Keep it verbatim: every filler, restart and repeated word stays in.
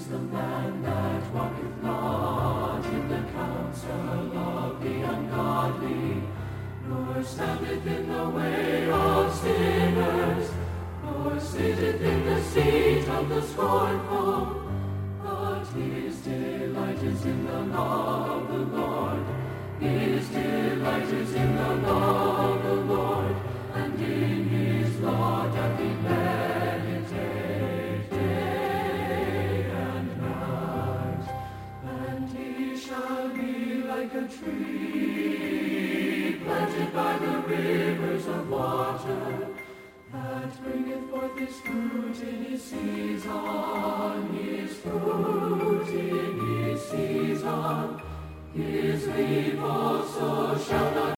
the man that walketh not in the counsel of the ungodly, nor standeth in the way of sinners, nor sitteth in the seat of the scornful. But his delight is in the law of the Lord. His delight is in the law of the Lord, and in his law doth he meditate day and night. And he shall be like a tree planted by the rivers of water, that bringeth forth his fruit in his season, his fruit in his season. His leaf also shall not